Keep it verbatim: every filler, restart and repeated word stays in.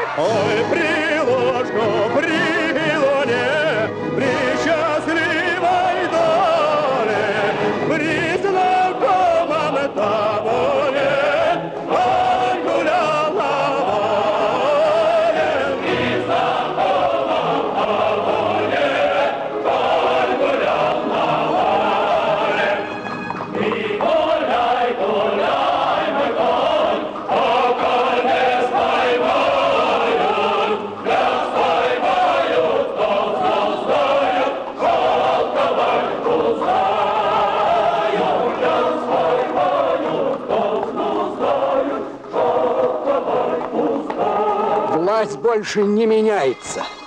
Ой, приложку при луне, при счастливой доле, при знакомом табуре, он гулял на воле. При знакомом табуре, он гулял на воле. И гуляй, гуляй, мой конь, пока не споймают, не споймают, то знают, шелковой знают, не споймают, то знают, шелковой знают. Власть больше не меняется.